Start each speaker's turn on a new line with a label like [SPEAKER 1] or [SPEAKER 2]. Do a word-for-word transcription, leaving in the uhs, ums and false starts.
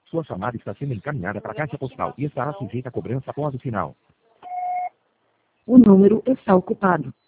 [SPEAKER 1] Sua chamada está sendo encaminhada para a caixa postal e estará sujeita a cobrança após o sinal.
[SPEAKER 2] O número está ocupado.